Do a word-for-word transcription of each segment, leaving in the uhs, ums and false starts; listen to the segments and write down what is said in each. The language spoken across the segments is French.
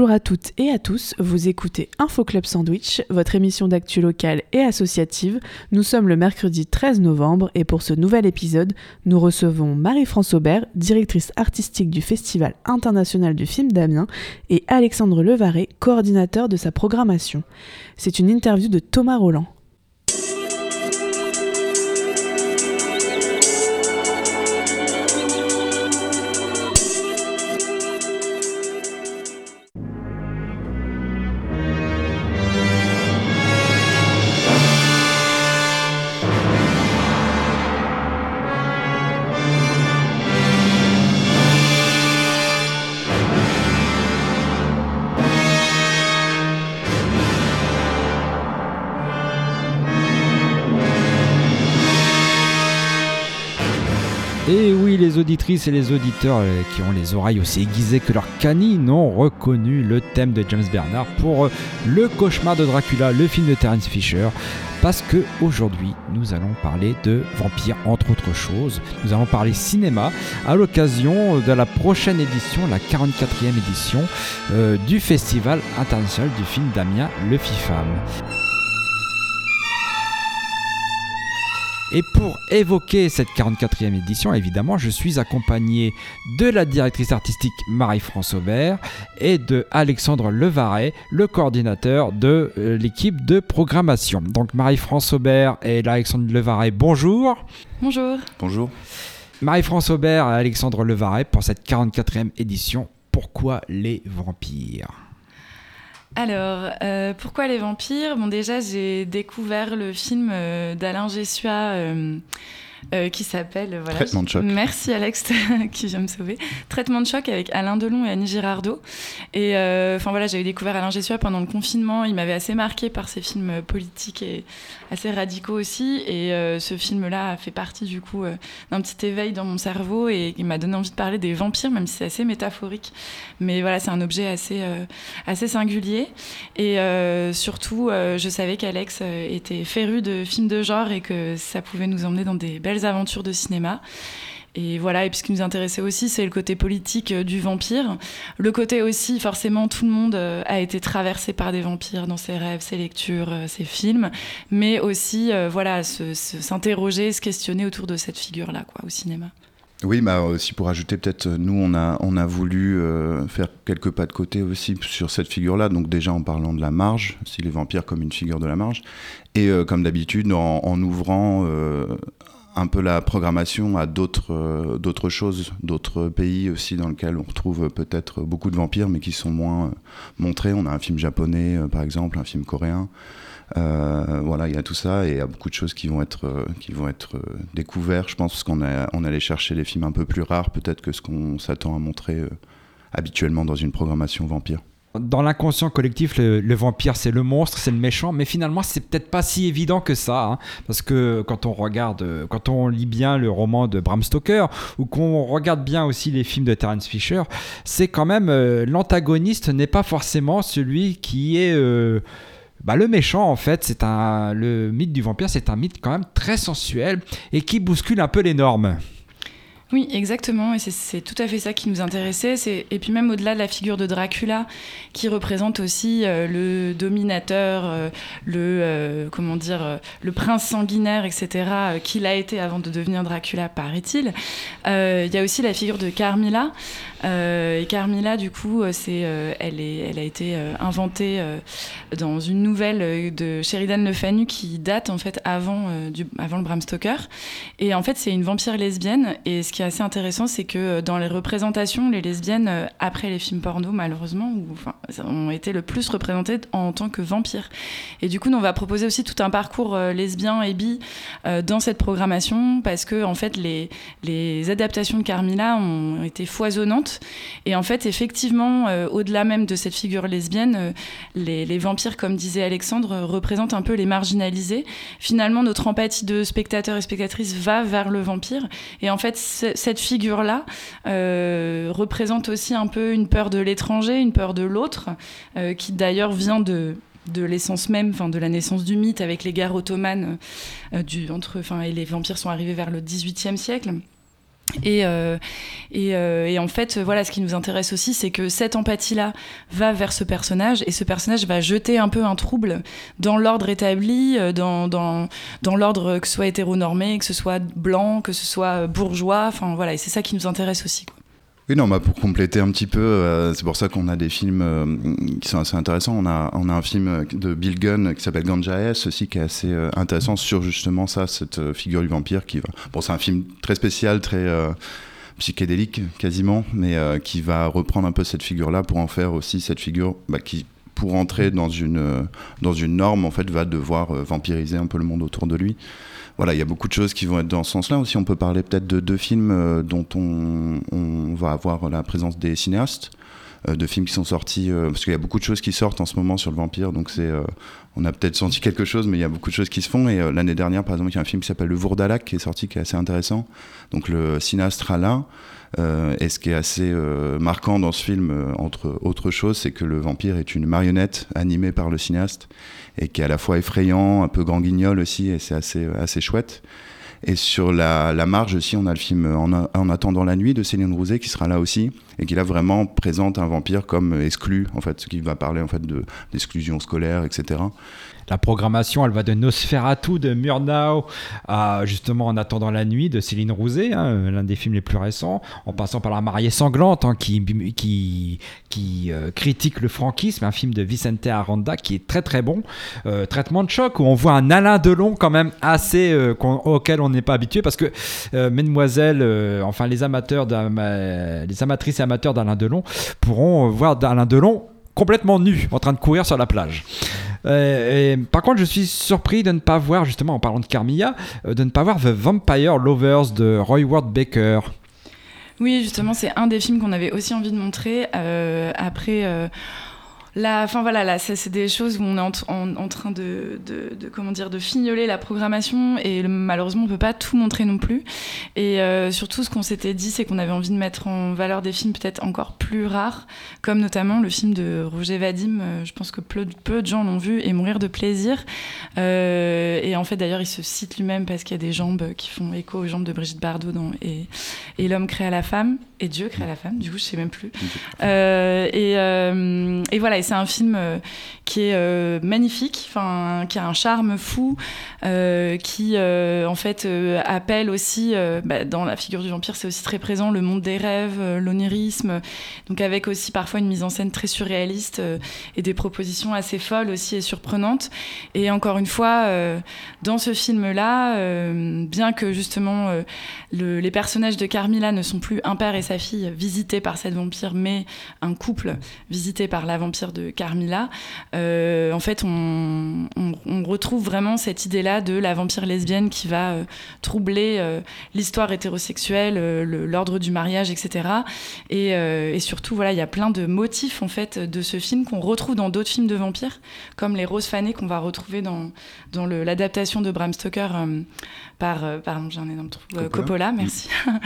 Bonjour à toutes et à tous, vous écoutez Info Club Sandwich, votre émission d'actu locale et associative. Nous sommes le mercredi treize novembre et pour ce nouvel épisode, nous recevons Marie-France Aubert, directrice artistique du Festival international du film d'Amiens, et Alexandre Levaret, coordinateur de sa programmation. C'est une interview de Thomas Roland. Et oui, les auditrices et les auditeurs qui ont les oreilles aussi aiguisées que leurs canines ont reconnu le thème de James Bernard pour Le Cauchemar de Dracula, le film de Terence Fisher. Parce que aujourd'hui, nous allons parler de vampires, entre autres choses. Nous allons parler cinéma à l'occasion de la prochaine édition, la quarante-quatrième édition euh, du Festival international du film d'Amiens, le FIFAM. Et pour évoquer cette quarante-quatrième édition, évidemment, je suis accompagné de la directrice artistique Marie-France Aubert et de Alexandre Levaret, le coordinateur de euh, l'équipe de programmation. Donc Marie-France Aubert et Alexandre Levaret, bonjour. Bonjour. Bonjour. Marie-France Aubert et Alexandre Levaret pour cette quarante-quatrième édition. Pourquoi les vampires ? Alors, euh, pourquoi les vampires ? Bon, déjà, j'ai découvert le film euh, d'Alain Gessua euh, euh, qui s'appelle... Voilà, Traitement de choc. Merci Alex qui vient me sauver. Traitement de choc avec Alain Delon et Annie Girardot. Et euh, enfin voilà, j'avais découvert Alain Gessua pendant le confinement. Il m'avait assez marqué par ses films politiques et assez radicaux aussi. Et euh, ce film-là a fait partie du coup euh, d'un petit éveil dans mon cerveau et il m'a donné envie de parler des vampires, même si c'est assez métaphorique. Mais voilà, c'est un objet assez, euh, assez singulier. Et euh, surtout, euh, je savais qu'Alex euh, était féru de films de genre et que ça pouvait nous emmener dans des belles aventures de cinéma. Et voilà, et puis ce qui nous intéressait aussi, c'est le côté politique euh, du vampire. Le côté aussi, forcément, tout le monde euh, a été traversé par des vampires dans ses rêves, ses lectures, euh, ses films. Mais aussi, euh, voilà, se, se, s'interroger, se questionner autour de cette figure-là, quoi, au cinéma. Oui, bah aussi pour ajouter peut-être, nous on a, on a voulu euh, faire quelques pas de côté aussi sur cette figure-là, donc déjà en parlant de la marge, si les vampires comme une figure de la marge, et euh, comme d'habitude en, en ouvrant euh, un peu la programmation à d'autres, euh, d'autres choses, d'autres pays aussi dans lesquels on retrouve peut-être beaucoup de vampires mais qui sont moins euh, montrés. On a un film japonais euh, par exemple, un film coréen. Euh, voilà, il y a tout ça et il y a beaucoup de choses qui vont être, euh, qui vont être euh, découvertes. Je pense qu'on a, on allait chercher les films un peu plus rares peut-être que ce qu'on s'attend à montrer euh, habituellement dans une programmation vampire. Dans l'inconscient collectif, le, le vampire, c'est le monstre, c'est le méchant, mais finalement, c'est peut-être pas si évident que ça, hein, parce que quand on regarde, quand on lit bien le roman de Bram Stoker, ou qu'on regarde bien aussi les films de Terence Fisher, c'est quand même, euh, l'antagoniste n'est pas forcément celui qui est... Euh, Bah, le méchant, en fait, c'est un, le mythe du vampire, c'est un mythe quand même très sensuel et qui bouscule un peu les normes. Oui, exactement, et c'est, c'est tout à fait ça qui nous intéressait. C'est, et puis même au-delà de la figure de Dracula, qui représente aussi euh, le dominateur, euh, le euh, comment dire, euh, le prince sanguinaire, et cetera, euh, qu'il a été avant de devenir Dracula, paraît-il. Il euh, y a aussi la figure de Carmilla. Euh, et Carmilla, du coup, c'est, euh, elle, est, elle a été euh, inventée euh, dans une nouvelle de Sheridan Le Fanu qui date en fait avant, euh, du, avant le Bram Stoker. Et en fait, c'est une vampire lesbienne. Et ce qui est assez intéressant, c'est que dans les représentations, les lesbiennes, euh, après les films porno, malheureusement, ou, enfin, ont été le plus représentées en tant que vampires. Et du coup, nous, on va proposer aussi tout un parcours euh, lesbien et bi euh, dans cette programmation parce que en fait, les, les adaptations de Carmilla ont été foisonnantes. Et en fait, effectivement, euh, au-delà même de cette figure lesbienne, euh, les, les vampires, comme disait Alexandre, euh, représentent un peu les marginalisés. Finalement, notre empathie de spectateurs et spectatrices va vers le vampire. Et en fait, c- cette figure-là euh, représente aussi un peu une peur de l'étranger, une peur de l'autre, euh, qui d'ailleurs vient de... de l'essence même, enfin de la naissance du mythe avec les guerres ottomanes, euh, du, entre, enfin, et les vampires sont arrivés vers le dix-huitième siècle. Et, euh, et, euh, et en fait, voilà, ce qui nous intéresse aussi, c'est que cette empathie-là va vers ce personnage, et ce personnage va jeter un peu un trouble dans l'ordre établi, dans, dans, dans l'ordre que ce soit hétéronormé, que ce soit blanc, que ce soit bourgeois, enfin voilà, et c'est ça qui nous intéresse aussi, quoi. Oui, non, bah pour compléter un petit peu, euh, c'est pour ça qu'on a des films euh, qui sont assez intéressants. On a, on a un film de Bill Gunn qui s'appelle Ganja S aussi, qui est assez euh, intéressant sur justement ça, cette euh, figure du vampire qui va... Bon, c'est un film très spécial, très euh, psychédélique quasiment, mais euh, qui va reprendre un peu cette figure-là pour en faire aussi cette figure bah, qui, pour entrer dans une, euh, dans une norme, en fait, va devoir euh, vampiriser un peu le monde autour de lui. Voilà, il y a beaucoup de choses qui vont être dans ce sens-là. Aussi, on peut parler peut-être de deux films euh, dont on, on va avoir la présence des cinéastes, euh, de films qui sont sortis, euh, parce qu'il y a beaucoup de choses qui sortent en ce moment sur le vampire, donc c'est, euh, on a peut-être senti quelque chose, mais il y a beaucoup de choses qui se font. Et euh, l'année dernière, par exemple, il y a un film qui s'appelle Le Vourdalak qui est sorti, qui est assez intéressant. Donc le cinéaste Ralin. Euh, et ce qui est assez euh, marquant dans ce film, euh, entre autres choses, c'est que le vampire est une marionnette animée par le cinéaste et qui est à la fois effrayant, un peu grand guignol aussi, et c'est assez, assez chouette. Et sur la, la marge aussi, on a le film en, a, en attendant la nuit de Céline Rouzet qui sera là aussi, et qui là vraiment présente un vampire comme exclu, en fait, ce qui va parler en fait de, d'exclusion scolaire, et cetera. La programmation, elle va de Nosferatu de Murnau à justement En attendant la nuit de Céline Rouzet, hein, l'un des films les plus récents, en passant par La mariée sanglante, hein, qui, qui, qui euh, critique le franquisme, un film de Vicente Aranda qui est très très bon. Euh, Traitement de choc, où on voit un Alain Delon quand même assez euh, auquel on n'est pas habitué, parce que euh, mesdemoiselles, euh, enfin les amateurs, les amatrices et amateurs d'Alain Delon pourront voir Alain Delon complètement nu, en train de courir sur la plage. Euh, et, par contre, je suis surpris de ne pas voir, justement en parlant de Carmilla, euh, de ne pas voir The Vampire Lovers de Roy Ward Baker. Oui, justement, c'est un des films qu'on avait aussi envie de montrer. Euh, après, euh, la, enfin voilà, là, ça, c'est des choses où on est en, en, en train de, de, de, comment dire, de fignoler la programmation, et malheureusement, on peut pas tout montrer non plus. Et euh, surtout, ce qu'on s'était dit, c'est qu'on avait envie de mettre en valeur des films peut-être encore plus rares, comme notamment le film de Roger Vadim. Euh, je pense que peu, peu de gens l'ont vu, et Mourir de plaisir. Euh, et en fait, d'ailleurs, il se cite lui-même parce qu'il y a des jambes qui font écho aux jambes de Brigitte Bardot dans et, et l'homme créa la femme, et Dieu créa la femme. Du coup, je sais même plus. Euh, et, euh, et voilà. C'est un film euh, qui est euh, magnifique, enfin, qui a un charme fou, euh, qui euh, en fait euh, appelle aussi, euh, bah, dans la figure du vampire, c'est aussi très présent le monde des rêves, euh, l'onirisme, donc avec aussi parfois une mise en scène très surréaliste euh, et des propositions assez folles aussi et surprenantes. Et encore une fois, euh, dans ce film-là, euh, bien que justement euh, le, les personnages de Carmilla ne sont plus un père et sa fille visités par cette vampire, mais un couple visité par la vampire de Carmilla, euh, en fait on, on, on retrouve vraiment cette idée-là de la vampire lesbienne qui va euh, troubler euh, l'histoire hétérosexuelle, euh, le, l'ordre du mariage, et cetera. Et, euh, et surtout, voilà, il y a plein de motifs en fait de ce film qu'on retrouve dans d'autres films de vampires, comme les roses fanées qu'on va retrouver dans, dans le, l'adaptation de Bram Stoker euh, par, euh, pardon, j'ai un énorme trou, euh, Coppola. Coppola, merci.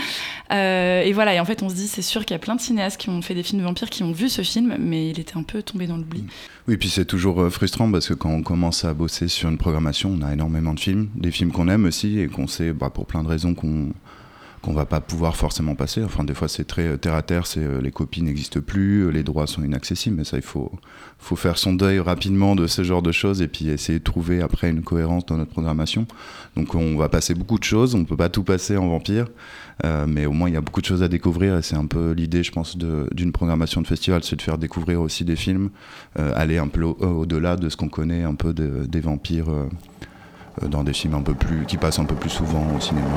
euh, et voilà, et en fait on se dit, c'est sûr qu'il y a plein de cinéastes qui ont fait des films de vampires qui ont vu ce film, mais il était un peu tombé dans l'oubli. Oui, puis c'est toujours frustrant parce que quand on commence à bosser sur une programmation, on a énormément de films, des films qu'on aime aussi et qu'on sait, bah, pour plein de raisons qu'on qu'on va pas pouvoir forcément passer. Enfin, des fois, c'est très terre à terre, c'est euh, les copies n'existent plus, les droits sont inaccessibles, mais ça, il faut, faut faire son deuil rapidement de ce genre de choses et puis essayer de trouver après une cohérence dans notre programmation. Donc, on va passer beaucoup de choses, on peut pas tout passer en vampire, euh, mais au moins, il y a beaucoup de choses à découvrir et c'est un peu l'idée, je pense, de, d'une programmation de festival, c'est de faire découvrir aussi des films, euh, aller un peu au, au-delà de ce qu'on connaît un peu de, des vampires euh, dans des films un peu plus, qui passent un peu plus souvent au cinéma.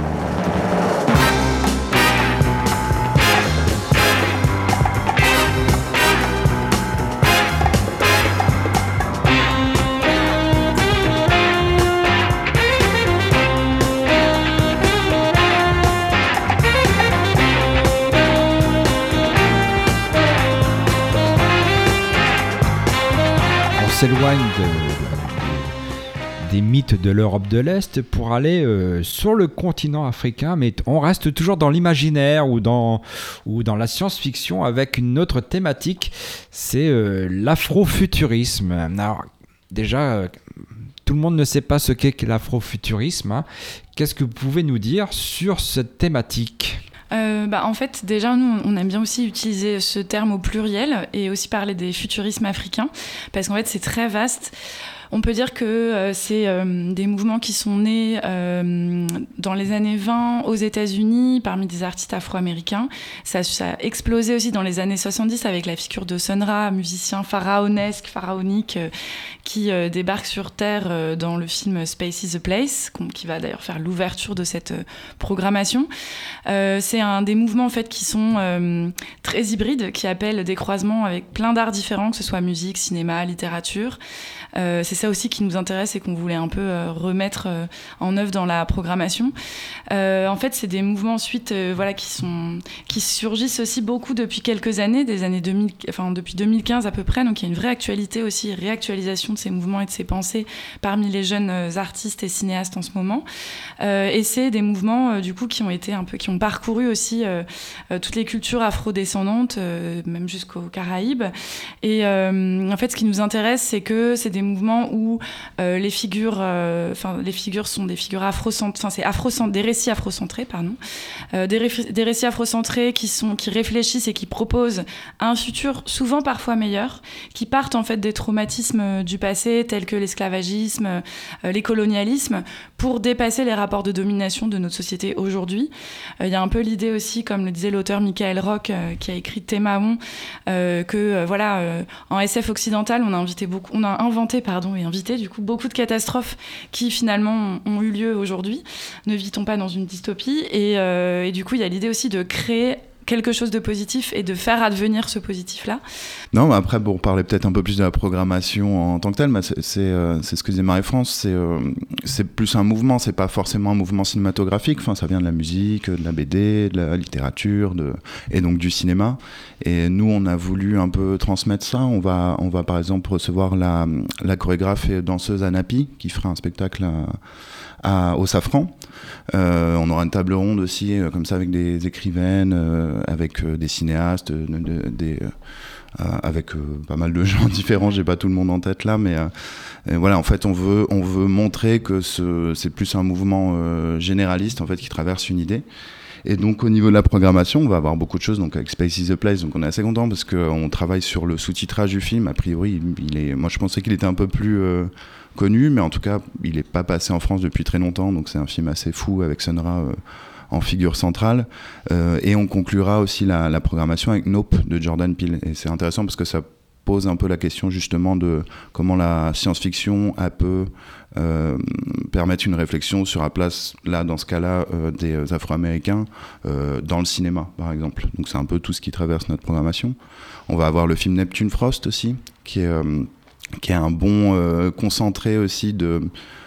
S'éloigne de, de, des mythes de l'Europe de l'Est pour aller euh, sur le continent africain, mais on reste toujours dans l'imaginaire ou dans, ou dans la science-fiction avec une autre thématique, c'est euh, l'afrofuturisme. Alors déjà, euh, tout le monde ne sait pas ce qu'est l'afrofuturisme, hein. Qu'est-ce que vous pouvez nous dire sur cette thématique ? Euh, bah, en fait, déjà, nous, on aime bien aussi utiliser ce terme au pluriel et aussi parler des futurismes africains, parce qu'en fait, c'est très vaste. On peut dire que euh, c'est euh, des mouvements qui sont nés euh, dans les années vingt aux États-Unis parmi des artistes afro-américains. Ça, ça a explosé aussi dans les années soixante-dix avec la figure de Sun Ra, musicien pharaonesque, pharaonique, euh, qui euh, débarque sur Terre euh, dans le film Space is the Place, qui va d'ailleurs faire l'ouverture de cette euh, programmation. Euh, c'est un des mouvements en fait qui sont euh, très hybrides, qui appellent des croisements avec plein d'arts différents, que ce soit musique, cinéma, littérature. Euh, c'est ça aussi qui nous intéresse et qu'on voulait un peu euh, remettre euh, en œuvre dans la programmation. Euh, en fait, c'est des mouvements ensuite euh, voilà, qui, sont, qui surgissent aussi beaucoup depuis quelques années, des années deux mille, enfin, depuis deux mille quinze à peu près. Donc il y a une vraie actualité aussi, réactualisation de ces mouvements et de ces pensées parmi les jeunes euh, artistes et cinéastes en ce moment. Euh, et c'est des mouvements euh, du coup qui ont été un peu, qui ont parcouru aussi euh, euh, toutes les cultures afro-descendantes, euh, même jusqu'aux Caraïbes. Et euh, en fait, ce qui nous intéresse, c'est que c'est des mouvements où euh, les figures, enfin euh, les figures sont des figures afrocentrées, enfin c'est afrocentré, des récits afrocentrés, pardon, euh, des, réf- des récits afrocentrés qui sont, qui réfléchissent et qui proposent un futur souvent parfois meilleur, qui partent en fait des traumatismes du passé tels que l'esclavagisme, euh, les colonialismes, pour dépasser les rapports de domination de notre société aujourd'hui. Il euh, y a un peu l'idée aussi, comme le disait l'auteur Michael Rock, euh, qui a écrit Témaon, euh, que euh, voilà, euh, en S F occidental, on a invité beaucoup, on a inventé pardon et invité du coup beaucoup de catastrophes qui finalement ont, ont eu lieu aujourd'hui. Ne vit-on pas dans une dystopie et, euh, et du coup il y a l'idée aussi de créer quelque chose de positif et de faire advenir ce positif-là. Non, mais après, pour parler peut-être un peu plus de la programmation en tant que telle, bah c'est, c'est, euh, c'est ce que disait Marie-France, c'est, euh, c'est plus un mouvement, c'est pas forcément un mouvement cinématographique, enfin, ça vient de la musique, de la B D, de la littérature, de, et donc du cinéma. Et nous, on a voulu un peu transmettre ça. On va, on va par exemple recevoir la, la chorégraphe et danseuse Anapi, qui fera un spectacle à, à, au Safran. Euh, on aura une table ronde aussi, euh, comme ça, avec des écrivaines, euh, avec euh, des cinéastes, euh, de, des, euh, avec euh, pas mal de gens différents. J'ai pas tout le monde en tête là, mais euh, et voilà, en fait, on veut, on veut montrer que ce, c'est plus un mouvement euh, généraliste en fait qui traverse une idée. Et donc au niveau de la programmation, on va avoir beaucoup de choses. Donc avec Space is the Place, donc on est assez content parce qu'on travaille sur le sous-titrage du film. A priori, il est, moi je pensais qu'il était un peu plus euh, connu, mais en tout cas, il n'est pas passé en France depuis très longtemps. Donc c'est un film assez fou avec Sun Ra euh, en figure centrale. Euh, et on conclura aussi la, la programmation avec Nope de Jordan Peele. Et c'est intéressant parce que ça pose un peu la question justement de comment la science-fiction a peut euh, permettre une réflexion sur la place, là, dans ce cas-là, euh, des Afro-Américains euh, dans le cinéma, par exemple. Donc c'est un peu tout ce qui traverse notre programmation. On va avoir le film Neptune Frost aussi, qui est, euh, qui est un bon euh, concentré aussi de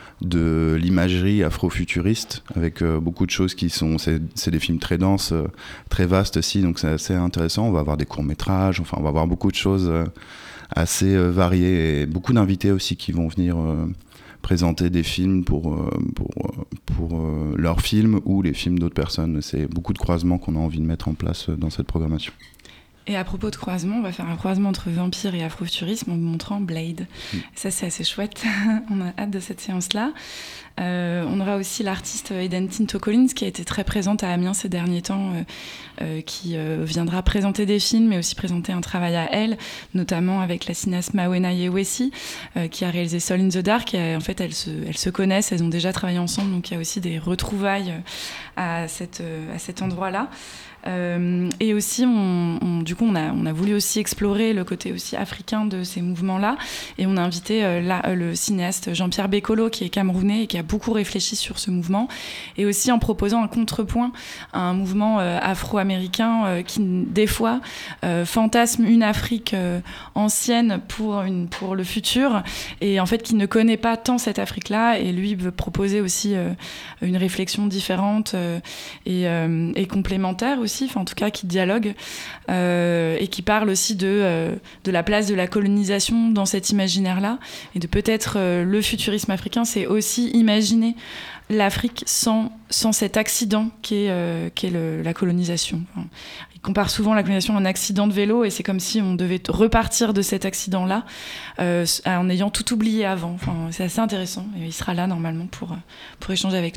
de l'imagerie afro-futuriste avec euh, beaucoup de choses qui sont c'est, c'est des films très denses, euh, très vastes aussi, donc c'est assez intéressant. On va avoir des courts-métrages, enfin on va avoir beaucoup de choses euh, assez euh, variées et beaucoup d'invités aussi qui vont venir euh, présenter des films pour, euh, pour, pour euh, leurs films ou les films d'autres personnes. C'est beaucoup de croisements qu'on a envie de mettre en place dans cette programmation. Et à propos de croisement, on va faire un croisement entre vampire et afrofuturisme en montrant Blade. Mmh. Ça, c'est assez chouette. On a hâte de cette séance-là. Euh, on aura aussi l'artiste Eden Tinto Collins qui a été très présente à Amiens ces derniers temps, euh, euh, qui euh, viendra présenter des films, mais aussi présenter un travail à elle, notamment avec la cinéaste Mawena Yewesi, euh, qui a réalisé Soul in the Dark. Et, en fait, elles se, elles se connaissent, elles ont déjà travaillé ensemble, donc il y a aussi des retrouvailles à, cette, à cet endroit-là. Euh, et aussi, on, on, du coup, on a, on a voulu aussi explorer le côté aussi africain de ces mouvements-là. Et on a invité euh, là, euh, le cinéaste Jean-Pierre Bekolo, qui est camerounais et qui a beaucoup réfléchi sur ce mouvement. Et aussi en proposant un contrepoint à un mouvement euh, afro-américain euh, qui, des fois, euh, fantasme une Afrique euh, ancienne pour, une, pour le futur. Et en fait, qui ne connaît pas tant cette Afrique-là. Et lui veut proposer aussi euh, une réflexion différente euh, et, euh, et complémentaire aussi. Enfin, en tout cas qui dialogue euh, et qui parle aussi de, euh, de la place de la colonisation dans cet imaginaire-là et de peut-être euh, le futurisme africain, c'est aussi imaginer l'Afrique sans, sans cet accident qu'est, euh, qu'est le, la colonisation. Enfin, il compare souvent la colonisation à un accident de vélo et c'est comme si on devait repartir de cet accident-là euh, en ayant tout oublié avant. Enfin, c'est assez intéressant et il sera là normalement pour, pour échanger avec nous.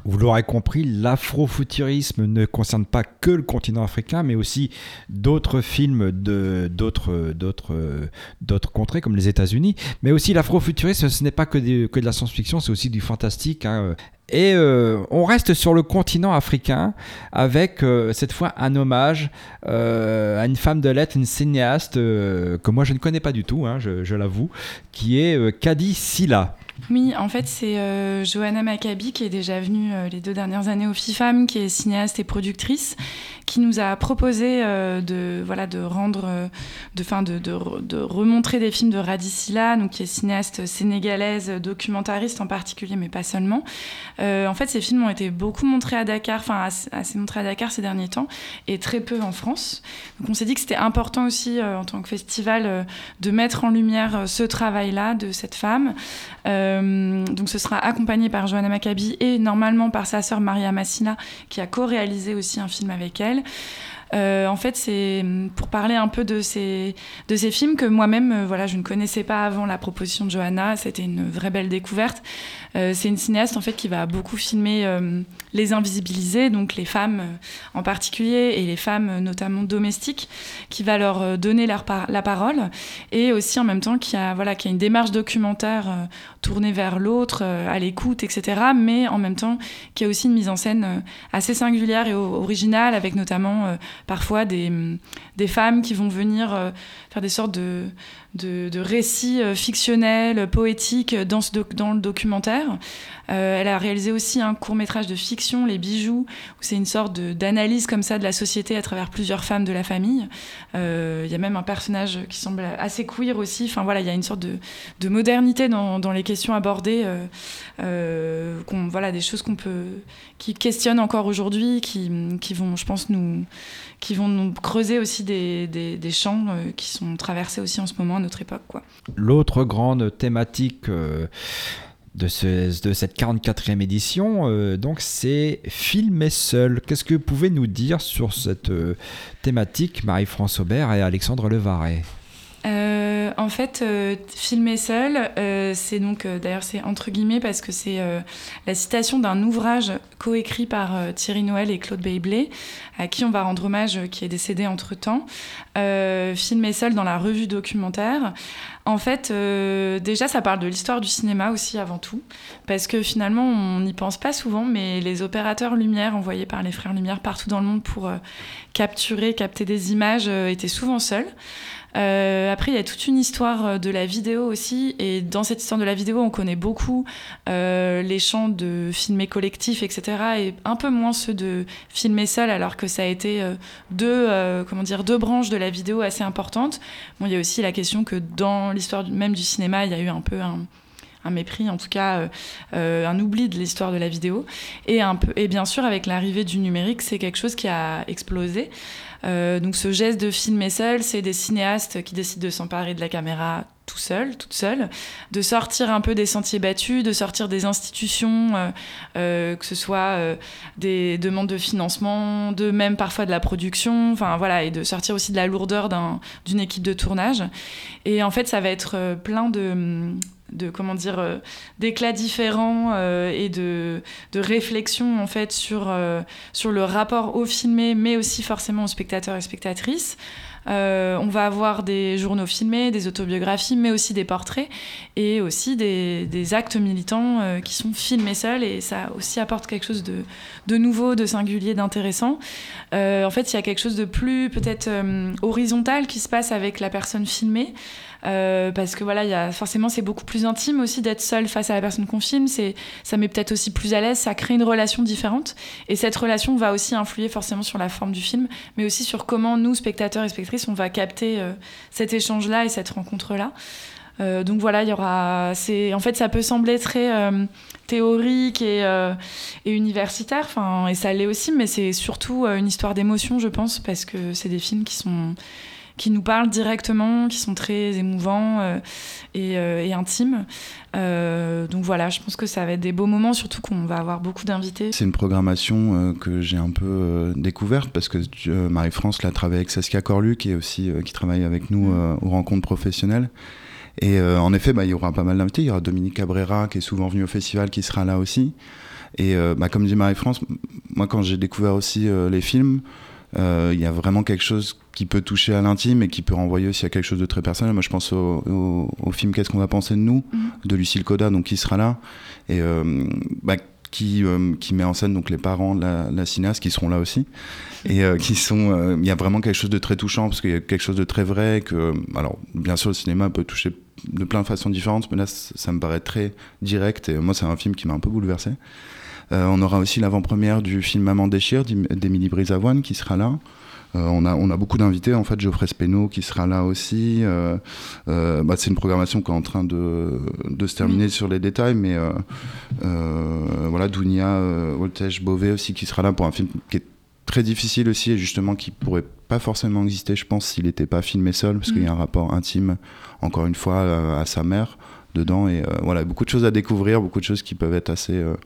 Vous l'aurez compris, l'afrofuturisme ne concerne pas que le continent africain, mais aussi d'autres films de, d'autres, d'autres, d'autres contrées, comme les États-Unis. Mais aussi l'afrofuturisme, ce n'est pas que, des, que de la science-fiction, c'est aussi du fantastique. Hein. Et euh, on reste sur le continent africain avec euh, cette fois un hommage euh, à une femme de lettres, une cinéaste euh, que moi je ne connais pas du tout, hein, je, je l'avoue, qui est euh, Kadi Silla. Oui, en fait, c'est euh, Johanna Maccabi qui est déjà venue euh, les deux dernières années au FIFAM, qui est cinéaste et productrice, qui nous a proposé euh, de, voilà, de rendre, euh, de, fin, de, de, de remontrer des films de Radi Silla, donc qui est cinéaste sénégalaise, documentariste en particulier, mais pas seulement. Euh, en fait, ces films ont été beaucoup montrés à Dakar, enfin assez, assez montrés à Dakar ces derniers temps, et très peu en France. Donc on s'est dit que c'était important aussi, euh, en tant que festival, euh, de mettre en lumière euh, ce travail-là de cette femme. Euh, donc ce sera accompagné par Johanna Maccabi et normalement par sa sœur Maria Massina, qui a co-réalisé aussi un film avec elle. Euh, en fait, c'est pour parler un peu de ces, de ces films que moi-même, euh, voilà, je ne connaissais pas avant la proposition de Johanna. C'était une vraie belle découverte. Euh, c'est une cinéaste en fait qui va beaucoup filmer euh, les invisibilisés, donc les femmes euh, en particulier et les femmes euh, notamment domestiques, qui va leur euh, donner leur par- la parole, et aussi en même temps qui a voilà qui a une démarche documentaire euh, tournée vers l'autre, euh, à l'écoute, et cetera. Mais en même temps qui a aussi une mise en scène euh, assez singulière et o- originale, avec notamment euh, parfois des, des femmes qui vont venir euh, faire des sortes de, de, de récits euh, fictionnels, poétiques dans, ce doc, dans le documentaire. Euh, elle a réalisé aussi un court-métrage de fiction, Les Bijoux, où c'est une sorte de, d'analyse comme ça de la société à travers plusieurs femmes de la famille. Euh, il y a même un personnage qui semble assez queer aussi. Enfin voilà, il y a une sorte de, de modernité dans, dans les questions abordées, euh, euh, qu'on, voilà, des choses qu'on peut, qui questionnent encore aujourd'hui, qui, qui vont, je pense, nous, qui vont nous creuser aussi des, des, des champs euh, qui sont traversés aussi en ce moment à notre époque, quoi. L'autre grande thématique euh, de, ce, de cette quarante-quatrième édition, euh, donc, c'est filmer seul. Qu'est-ce que vous pouvez nous dire sur cette euh, thématique, Marie-France Aubert et Alexandre Levaret? Euh, en fait, euh, filmer seul, euh, c'est donc, euh, d'ailleurs, c'est entre guillemets parce que c'est euh, la citation d'un ouvrage coécrit par euh, Thierry Noël et Claude Beyblé, à qui on va rendre hommage, euh, qui est décédé entre-temps. Euh, filmer seul dans la revue documentaire. En fait, euh, déjà, ça parle de l'histoire du cinéma aussi, avant tout, parce que finalement, on n'y pense pas souvent, mais les opérateurs lumière envoyés par les frères Lumière partout dans le monde pour euh, capturer, capter des images, euh, étaient souvent seuls. Euh, après, il y a toute une histoire de la vidéo aussi, et dans cette histoire de la vidéo, on connaît beaucoup euh, les champs de filmer collectif, et cetera, et un peu moins ceux de filmer seul, alors que ça a été euh, deux, euh, comment dire, deux branches de la vidéo assez importantes. Bon, il y a aussi la question que dans l'histoire du, même du cinéma, il y a eu un peu un... un mépris, en tout cas euh, euh, un oubli de l'histoire de la vidéo, et, un peu, et bien sûr avec l'arrivée du numérique, c'est quelque chose qui a explosé. Euh, donc ce geste de filmer seul, c'est des cinéastes qui décident de s'emparer de la caméra tout seul, toute seule, de sortir un peu des sentiers battus, de sortir des institutions, euh, euh, que ce soit euh, des demandes de financement, de même parfois de la production, enfin voilà, et de sortir aussi de la lourdeur d'un, d'une équipe de tournage. Et en fait, ça va être euh, plein de... de comment dire euh, d'éclats différents euh, et de de réflexions en fait sur euh, sur le rapport au filmé, mais aussi forcément aux spectateurs et spectatrices. Euh, on va avoir des journaux filmés, des autobiographies, mais aussi des portraits et aussi des, des actes militants euh, qui sont filmés seuls, et ça aussi apporte quelque chose de, de nouveau, de singulier, d'intéressant. Euh, en fait, il y a quelque chose de plus peut-être euh, horizontal qui se passe avec la personne filmée. Euh, parce que voilà, y a, forcément c'est beaucoup plus intime aussi d'être seul face à la personne qu'on filme, c'est, ça met peut-être aussi plus à l'aise, ça crée une relation différente, et cette relation va aussi influer forcément sur la forme du film, mais aussi sur comment nous, spectateurs et spectatrices, on va capter euh, cet échange-là et cette rencontre-là. Euh, donc voilà, il y aura, c'est, en fait ça peut sembler très euh, théorique et, euh, et universitaire, et ça l'est aussi, mais c'est surtout euh, une histoire d'émotion, je pense, parce que c'est des films qui sont... qui nous parlent directement, qui sont très émouvants euh, et, euh, et intimes. Euh, donc voilà, je pense que ça va être des beaux moments, surtout qu'on va avoir beaucoup d'invités. C'est une programmation euh, que j'ai un peu euh, découverte, parce que euh, Marie-France l'a travaillé avec Saskia Corlu, qui, est aussi, euh, qui travaille avec nous euh, aux rencontres professionnelles. Et euh, en effet, bah, il y aura pas mal d'invités. Il y aura Dominique Cabrera, qui est souvent venu au festival, qui sera là aussi. Et euh, bah, comme dit Marie-France, moi quand j'ai découvert aussi euh, les films, il euh, y a vraiment quelque chose qui peut toucher à l'intime et qui peut renvoyer aussi à quelque chose de très personnel. Moi je pense au, au, au film Qu'est-ce qu'on va penser de nous, mmh. de Lucille Coda, donc qui sera là, et euh, bah, qui, euh, qui met en scène donc les parents de la, la cinéaste qui seront là aussi, et euh, qui sont, il euh, y a vraiment quelque chose de très touchant parce qu'il y a quelque chose de très vrai que, alors bien sûr le cinéma peut toucher de plein de façons différentes, mais là ça me paraît très direct, et moi c'est un film qui m'a un peu bouleversé. Euh, on aura aussi l'avant-première du film Maman déchire d'Émilie Brisavoine qui sera là. Euh, on, a, on a beaucoup d'invités, en fait, Geoffrey Spénaud qui sera là aussi. Euh, euh, bah, c'est une programmation qui est en train de, de se terminer mmh. sur les détails, mais euh, euh, voilà, Dounia euh, Oltej-Beauvais aussi qui sera là pour un film qui est très difficile aussi et justement qui pourrait pas forcément exister, je pense, s'il n'était pas filmé seul, parce mmh. qu'il y a un rapport intime, encore une fois, euh, à sa mère dedans. Et euh, voilà, beaucoup de choses à découvrir, beaucoup de choses qui peuvent être assez... Euh,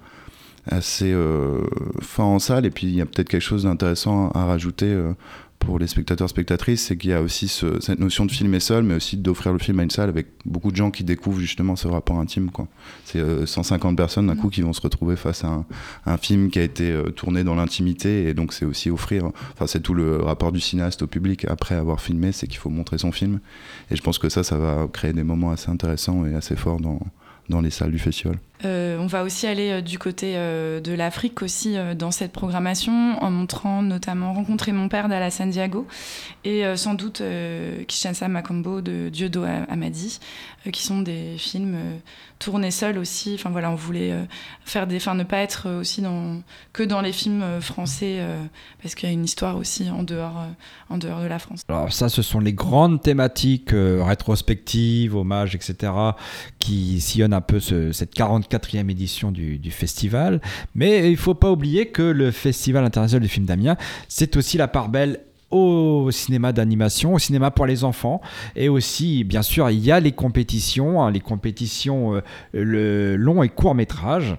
assez euh, fort en salle, et puis il y a peut-être quelque chose d'intéressant à rajouter euh, pour les spectateurs spectatrices, c'est qu'il y a aussi ce, cette notion de filmer seul, mais aussi d'offrir le film à une salle avec beaucoup de gens qui découvrent justement ce rapport intime, quoi. C'est euh, cent cinquante personnes d'un coup qui vont se retrouver face à un, un film qui a été euh, tourné dans l'intimité, et donc c'est aussi offrir, enfin c'est tout le rapport du cinéaste au public après avoir filmé, c'est qu'il faut montrer son film, et je pense que ça ça va créer des moments assez intéressants et assez forts dans, dans les salles du festival. Euh, on va aussi aller euh, du côté euh, de l'Afrique aussi euh, dans cette programmation, en montrant notamment Rencontrer mon père d'Alassane Diago et euh, sans doute euh, Kishansa Makambo de Dieudo Amadi, euh, qui sont des films euh, tournés seuls aussi. Enfin voilà, on voulait euh, faire des, enfin ne pas être aussi dans que dans les films euh, français euh, parce qu'il y a une histoire aussi en dehors, euh, en dehors de la France. Alors ça, ce sont les grandes thématiques euh, rétrospectives, hommages, et cetera, qui sillonnent un peu ce, cette quarante-quatrième édition du, du festival. Mais il ne faut pas oublier que le Festival international du film d'Amiens, c'est aussi la part belle au cinéma d'animation, au cinéma pour les enfants, et aussi, bien sûr, il y a les compétitions, hein, les compétitions euh, le long et court métrage.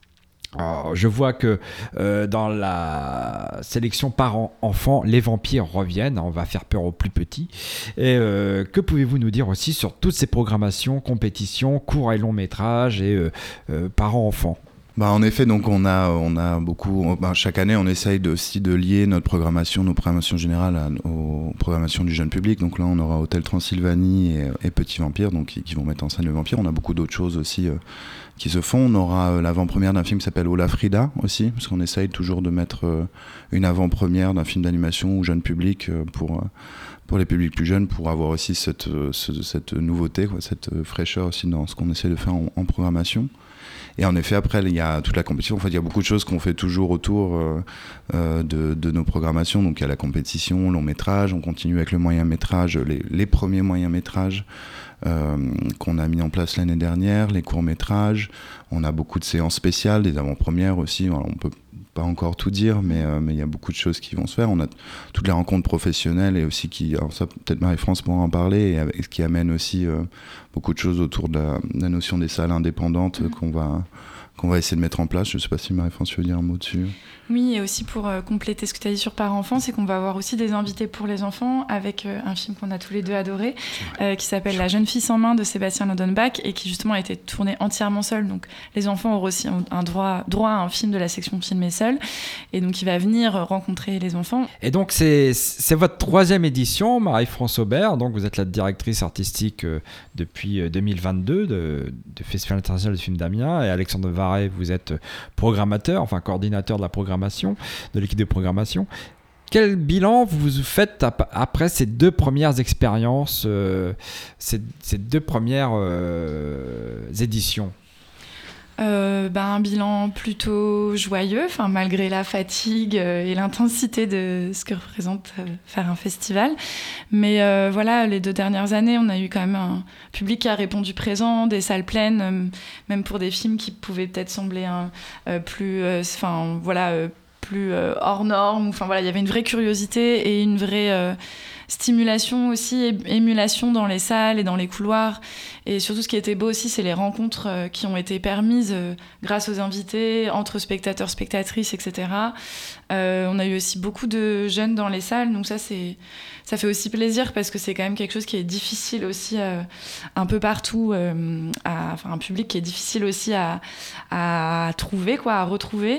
Alors, je vois que euh, dans la sélection parents-enfants, les vampires reviennent. On va faire peur aux plus petits. Et euh, que pouvez-vous nous dire aussi sur toutes ces programmations, compétitions, courts et longs métrages et euh, euh, parents-enfants ? Bah en effet, donc on a on a beaucoup. Bah chaque année, on essaye de, aussi de lier notre programmation, nos programmations générales à, aux programmations du jeune public. Donc là, on aura Hôtel Transylvanie et, et Petit Vampire, donc qui, qui vont mettre en scène le vampire. On a beaucoup d'autres choses aussi euh, qui se font. On aura euh, l'avant-première d'un film qui s'appelle Ola Frida aussi, parce qu'on essaye toujours de mettre euh, une avant-première d'un film d'animation au jeune public euh, pour. Euh, pour les publics plus jeunes, pour avoir aussi cette, ce, cette nouveauté, quoi, cette fraîcheur aussi dans ce qu'on essaie de faire en, en programmation. Et en effet, après, il y a toute la compétition. En fait, il y a beaucoup de choses qu'on fait toujours autour euh, euh, de, de nos programmations. Donc, il y a la compétition, long métrage. On continue avec le moyen métrage, les, les premiers moyens métrages euh, qu'on a mis en place l'année dernière, les courts métrages. On a beaucoup de séances spéciales, des avant-premières aussi. Alors, on peut pas encore tout dire, mais euh, mais il y a beaucoup de choses qui vont se faire. On a toutes les rencontres professionnelles et aussi qui, alors ça peut-être Marie-France pourra en parler, et avec, ce qui amène aussi euh, beaucoup de choses autour de la, de la notion des salles indépendantes mmh. qu'on va qu'on va essayer de mettre en place. Je ne sais pas si Marie-France veut dire un mot dessus. Oui, et aussi pour euh, compléter ce que tu as dit sur parents-enfants, c'est qu'on va avoir aussi des invités pour les enfants avec euh, un film qu'on a tous les deux adoré, euh, qui s'appelle La jeune fille sans main de Sébastien Lodenbach, et qui justement a été tourné entièrement seul. Donc les enfants auront aussi un droit, droit à un film de la section filmé seul, et donc il va venir rencontrer les enfants. Et donc c'est, c'est votre troisième édition, Marie-France Aubert, donc vous êtes la directrice artistique euh, depuis euh, deux mille vingt-deux de, de Festival international du film d'Amiens, et Alexandre Varet, vous êtes programmateur, enfin coordinateur de la programmation, de l'équipe de programmation. Quel bilan vous faites ap- après ces deux premières expériences, euh, ces, ces deux premières euh, éditions ? Euh, bah, un bilan plutôt joyeux, enfin, malgré la fatigue euh, et l'intensité de ce que représente euh, faire un festival. Mais euh, voilà, les deux dernières années, on a eu quand même un public qui a répondu présent, des salles pleines, euh, même pour des films qui pouvaient peut-être sembler hein, euh, plus, enfin euh, voilà, euh, plus euh, hors normes. Enfin voilà, il y avait une vraie curiosité et une vraie euh, stimulation aussi, émulation dans les salles et dans les couloirs. Et surtout, ce qui était beau aussi, c'est les rencontres euh, qui ont été permises euh, grâce aux invités, entre spectateurs, spectatrices, et cetera. Euh, on a eu aussi beaucoup de jeunes dans les salles, donc ça, c'est, ça fait aussi plaisir parce que c'est quand même quelque chose qui est difficile aussi euh, un peu partout, euh, à, enfin un public qui est difficile aussi à, à trouver, quoi, à retrouver.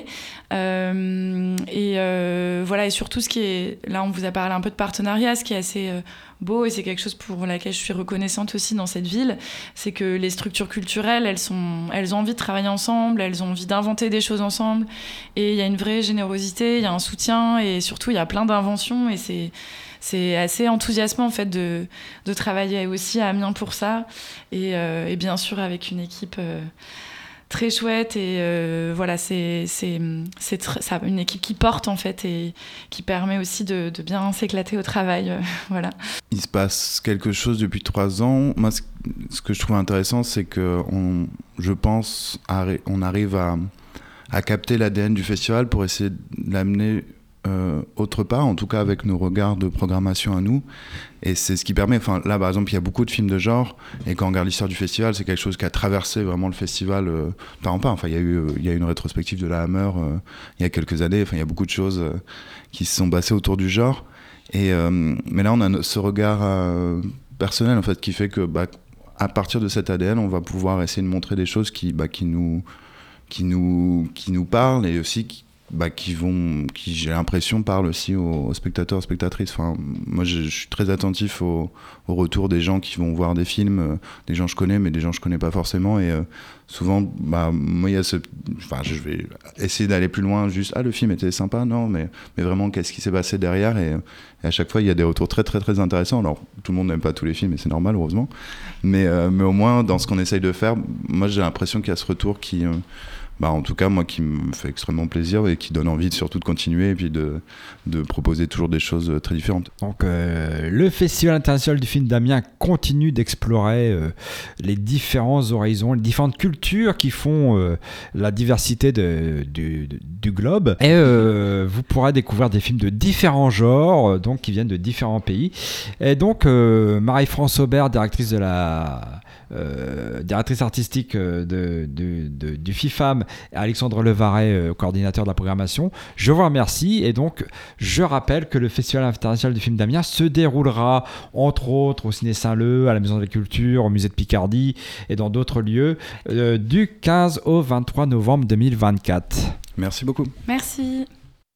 Euh, et euh, voilà, et surtout, ce qui est, là, on vous a parlé un peu de partenariat, ce qui est assez euh, beau, et c'est quelque chose pour laquelle je suis reconnaissante aussi dans cette ville, c'est que les structures culturelles, elles, sont, elles ont envie de travailler ensemble, elles ont envie d'inventer des choses ensemble, et il y a une vraie générosité, il y a un soutien, et surtout, il y a plein d'inventions, et c'est, c'est assez enthousiasmant, en fait, de, de travailler aussi à Amiens pour ça, et, euh, et bien sûr, avec une équipe... Euh, très chouette et euh, voilà c'est c'est c'est tr- ça, une équipe qui porte en fait et qui permet aussi de, de bien s'éclater au travail euh, voilà. Il se passe quelque chose depuis trois ans. Moi, ce, ce que je trouve intéressant, c'est que on, je pense arri- on arrive à à capter l'A D N du festival pour essayer de l'amener euh, autre part, en tout cas avec nos regards de programmation à nous. Et c'est ce qui permet, enfin là par exemple, il y a beaucoup de films de genre, et quand on regarde l'histoire du festival, c'est quelque chose qui a traversé vraiment le festival, euh, pas en pas, enfin il y a eu, euh, il y a une rétrospective de la Hammer euh, il y a quelques années, enfin il y a beaucoup de choses euh, qui se sont passées autour du genre. Et, euh, mais là on a ce regard euh, personnel en fait, qui fait que bah, à partir de cet A D N, on va pouvoir essayer de montrer des choses qui, bah, qui, nous, qui, nous, qui nous parlent, et aussi qui, bah, qui vont, qui j'ai l'impression parlent aussi aux, aux spectateurs, aux spectatrices. Enfin, moi, je, je suis très attentif au, au retour des gens qui vont voir des films, euh, des gens que je connais, mais des gens que je connais pas forcément. Et euh, souvent, bah, moi, il y a ce, enfin, je vais essayer d'aller plus loin. Juste, ah, le film était sympa, non, mais, mais vraiment, qu'est-ce qui s'est passé derrière, et, et à chaque fois, il y a des retours très, très, très intéressants. Alors, tout le monde n'aime pas tous les films, et c'est normal, heureusement. Mais, euh, mais au moins, dans ce qu'on essaye de faire, moi, j'ai l'impression qu'il y a ce retour qui euh, Bah, en tout cas, moi, qui me fait extrêmement plaisir et qui donne envie de, surtout de continuer et puis de, de proposer toujours des choses très différentes. Donc, euh, le Festival international du film d'Amiens continue d'explorer euh, les différents horizons, les différentes cultures qui font euh, la diversité de, du, de, du globe. Et euh, vous pourrez découvrir des films de différents genres, euh, donc qui viennent de différents pays. Et donc, euh, Marie-France Aubert, directrice de la... Euh, directrice artistique de, de, de, du FIFAM, Alexandre Levaret, euh, coordinateur de la programmation, je vous remercie. Et donc je rappelle que le Festival international du film d'Amiens se déroulera entre autres au Ciné Saint-Leu, à la Maison de la Culture, au Musée de Picardie et dans d'autres lieux euh, du quinze au vingt-trois novembre deux mille vingt-quatre. Merci beaucoup. Merci.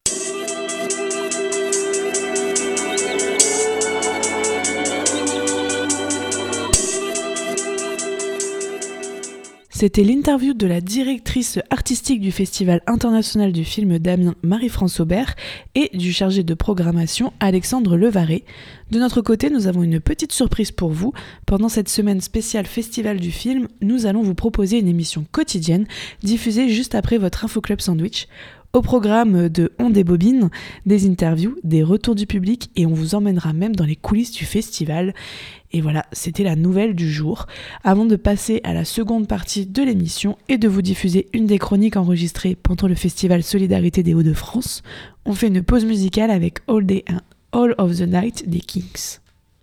C'était l'interview de la directrice artistique du Festival international du film d'Amiens, Marie-France Aubert, et du chargé de programmation, Alexandre Levaret. De notre côté, nous avons une petite surprise pour vous. Pendant cette semaine spéciale Festival du film, nous allons vous proposer une émission quotidienne diffusée juste après votre InfoClub Sandwich. Au programme de On débobine, des interviews, des retours du public, et on vous emmènera même dans les coulisses du festival. Et voilà, c'était la nouvelle du jour. Avant de passer à la seconde partie de l'émission et de vous diffuser une des chroniques enregistrées pendant le festival Solidarité des Hauts-de-France, on fait une pause musicale avec All Day and All of the Night des Kings.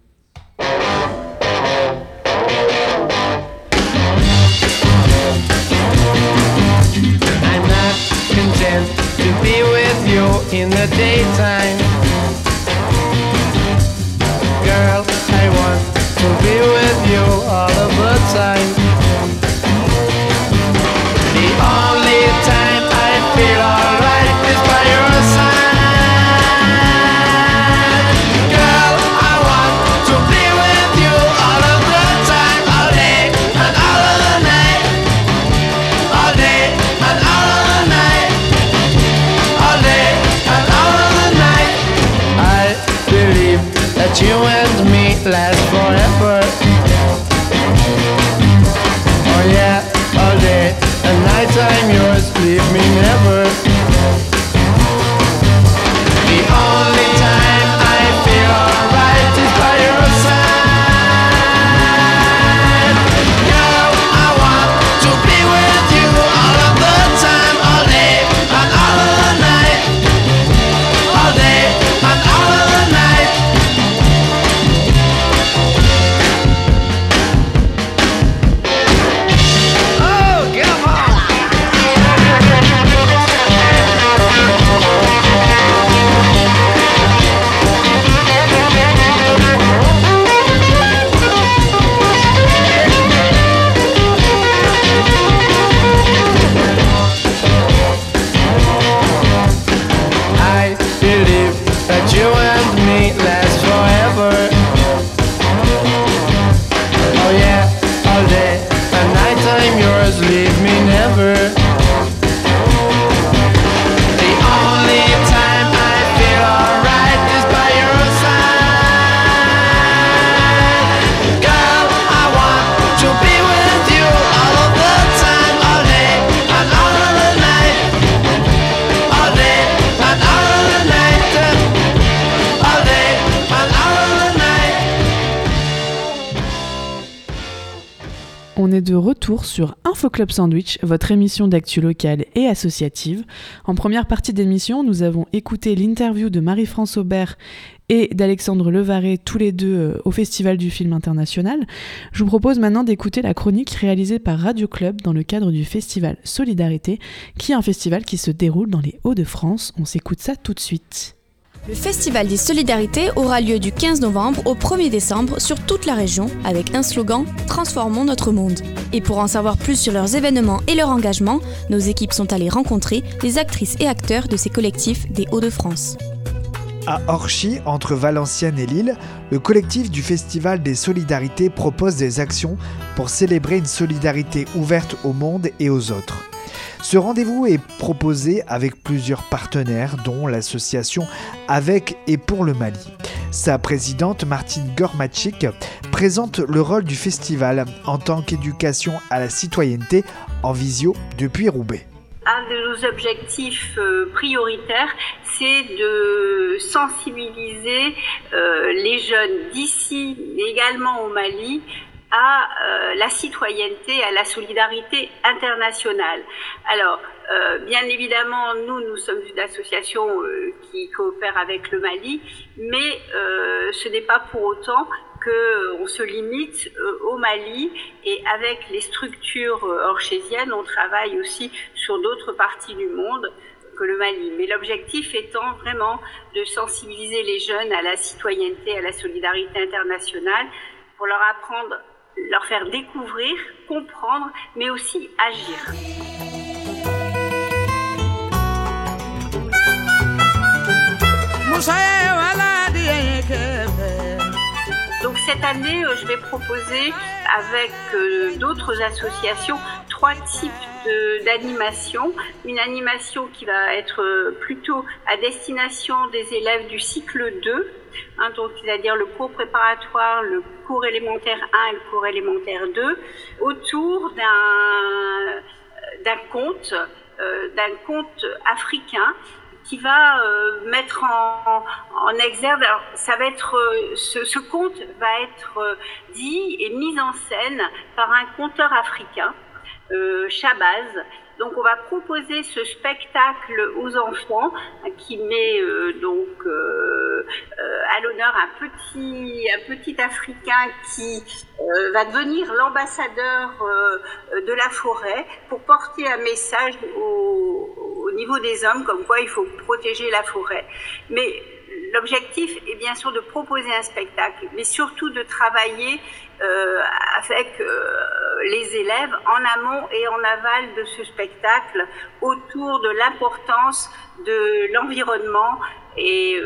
I'm not content to be with you in the daytime. Girl, I want to be with you all of the time. The only time I feel alright is by your side. Girl, I want to be with you all of the time, all day and all of the night. All day and all of the night. All day and all of the night. I believe that you and me last forever. On est de retour sur Info Club Sandwich, votre émission d'actu locale et associative. En première partie d'émission, nous avons écouté l'interview de Marie-France Aubert et d'Alexandre Levaret, tous les deux au Festival du film international. Je vous propose maintenant d'écouter la chronique réalisée par Radio Club dans le cadre du festival Solidarité, qui est un festival qui se déroule dans les Hauts-de-France. On s'écoute ça tout de suite. Le Festival des Solidarités aura lieu du quinze novembre au premier décembre sur toute la région avec un slogan « Transformons notre monde ». Et pour en savoir plus sur leurs événements et leur engagement, nos équipes sont allées rencontrer les actrices et acteurs de ces collectifs des Hauts-de-France. À Orchy, entre Valenciennes et Lille, le collectif du Festival des Solidarités propose des actions pour célébrer une solidarité ouverte au monde et aux autres. Ce rendez-vous est proposé avec plusieurs partenaires, dont l'association Avec et pour le Mali. Sa présidente, Martine Gormatchik, présente le rôle du festival en tant qu'éducation à la citoyenneté en visio depuis Roubaix. Un de nos objectifs euh, prioritaires, c'est de sensibiliser euh, les jeunes d'ici, mais également au Mali, à euh, la citoyenneté, à la solidarité internationale. Alors, euh, bien évidemment, nous, nous sommes une association euh, qui coopère avec le Mali, mais euh, ce n'est pas pour autant qu'on se limite euh, au Mali, et avec les structures euh, orchésiennes, on travaille aussi sur d'autres parties du monde que le Mali. Mais l'objectif étant vraiment de sensibiliser les jeunes à la citoyenneté, à la solidarité internationale, pour leur apprendre, leur faire découvrir, comprendre, mais aussi agir. Donc cette année, je vais proposer avec euh, d'autres associations trois types de, d'animation. Une animation qui va être plutôt à destination des élèves du cycle deux, hein, donc c'est-à-dire le cours préparatoire, le cours élémentaire un et le cours élémentaire deux, autour d'un, d'un conte, euh, d'un conte africain qui va euh, mettre en, en exergue. Alors, ça va être euh, ce, ce conte va être euh, dit et mis en scène par un conteur africain, euh, Shabazz. Donc, on va proposer ce spectacle aux enfants qui met euh, donc euh, euh, à l'honneur un petit un petit Africain qui euh, va devenir l'ambassadeur euh, de la forêt pour porter un message au, au niveau des hommes, comme quoi il faut protéger la forêt. Mais l'objectif est bien sûr de proposer un spectacle, mais surtout de travailler euh, avec euh, les élèves en amont et en aval de ce spectacle autour de l'importance de l'environnement et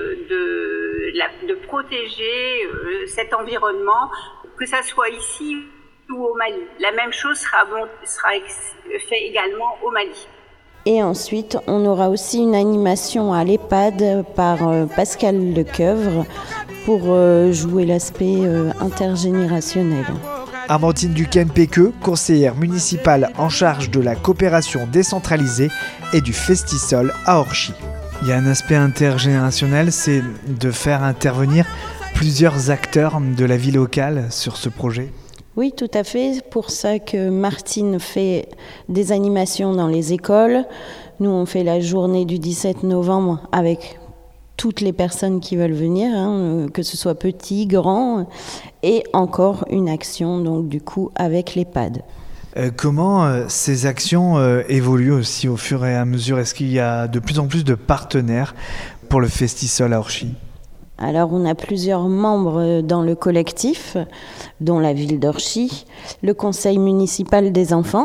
de, la, de protéger euh, cet environnement, que ça soit ici ou au Mali. La même chose sera, bon, sera ex- fait également au Mali. Et ensuite, on aura aussi une animation à l'EHPAD par euh, Pascal Lecoeuvre pour euh, jouer l'aspect euh, intergénérationnel. Amandine Duquesne-Péqueux, conseillère municipale en charge de la coopération décentralisée et du Festisol à Orchy. Il y a un aspect intergénérationnel, c'est de faire intervenir plusieurs acteurs de la vie locale sur ce projet. Oui, tout à fait. C'est pour ça que Martine fait des animations dans les écoles. Nous, on fait la journée du dix-sept novembre avec toutes les personnes qui veulent venir, hein, que ce soit petits, grands, et encore une action, donc du coup, avec l'EHPAD. Euh, comment euh, ces actions euh, évoluent aussi au fur et à mesure ? Est-ce qu'il y a de plus en plus de partenaires pour le Festisol à Orchy ? Alors, on a plusieurs membres dans le collectif, dont la ville d'Orchy, le conseil municipal des enfants,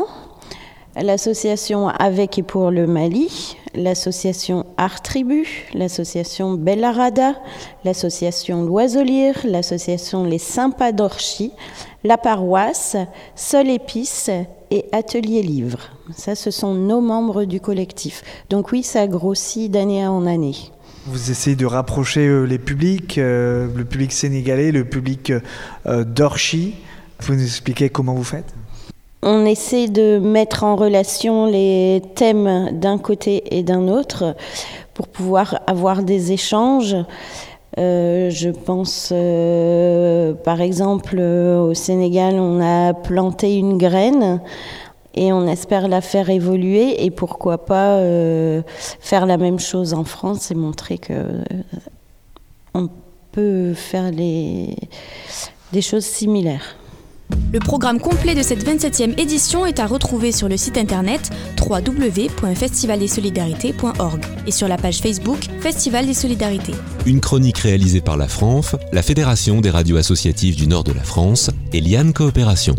l'association Avec et pour le Mali, l'association Art Tribu, l'association Bellarada, l'association L'Oiselier, l'association Les Sympas d'Orchy, la paroisse, Sol Épice et Atelier Livre. Ça, ce sont nos membres du collectif. Donc oui, ça grossit d'année en année. Vous essayez de rapprocher euh, les publics, euh, le public sénégalais, le public euh, d'Orchy. Vous nous expliquer comment vous faites ? On essaie de mettre en relation les thèmes d'un côté et d'un autre pour pouvoir avoir des échanges. Euh, je pense, euh, par exemple, euh, au Sénégal, on a planté une graine et on espère la faire évoluer. Et pourquoi pas euh, faire la même chose en France et montrer que euh, on peut faire les, des choses similaires. Le programme complet de cette vingt-septième édition est à retrouver sur le site internet w w w point festival des solidarités point org et sur la page Facebook Festival des Solidarités. Une chronique réalisée par la F R A N F, la Fédération des radios associatives du nord de la France, et Liane Coopération.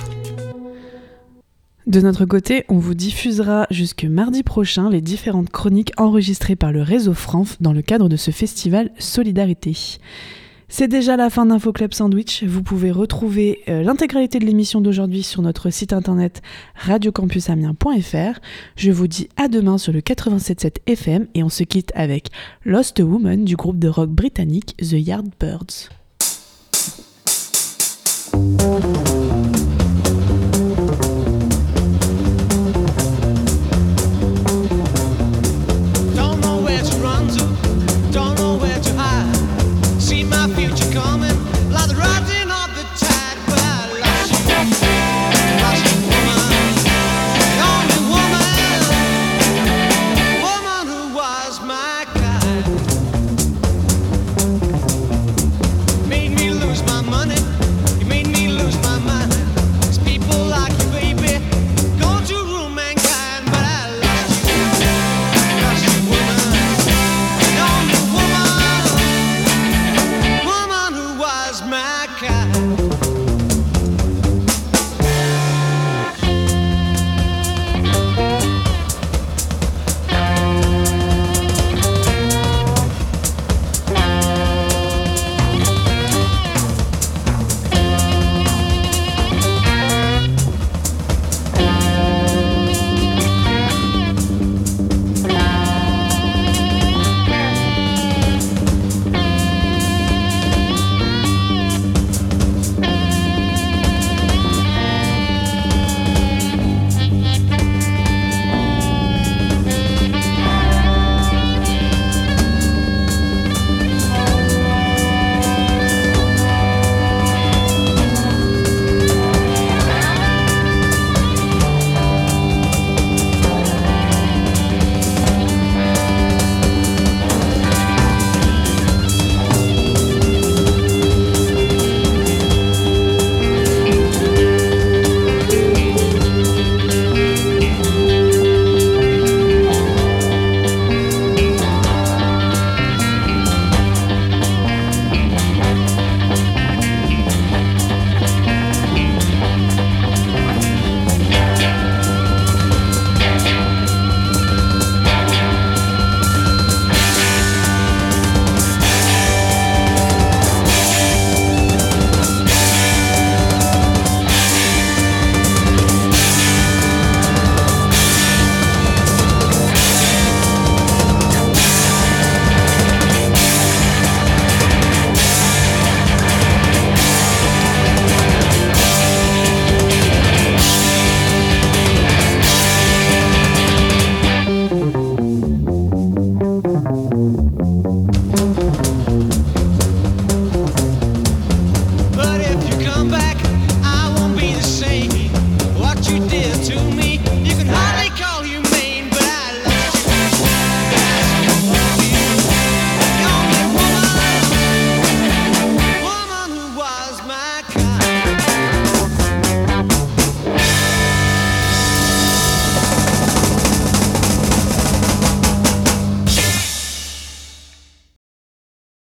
De notre côté, on vous diffusera jusque mardi prochain les différentes chroniques enregistrées par le réseau F R A N F dans le cadre de ce festival Solidarité. C'est déjà la fin d'InfoClub Sandwich. Vous pouvez retrouver euh, l'intégralité de l'émission d'aujourd'hui sur notre site internet radio campus amiens point f r. Je vous dis à demain sur le quatre-vingt-sept virgule sept F M et on se quitte avec Lost Woman du groupe de rock britannique The Yardbirds.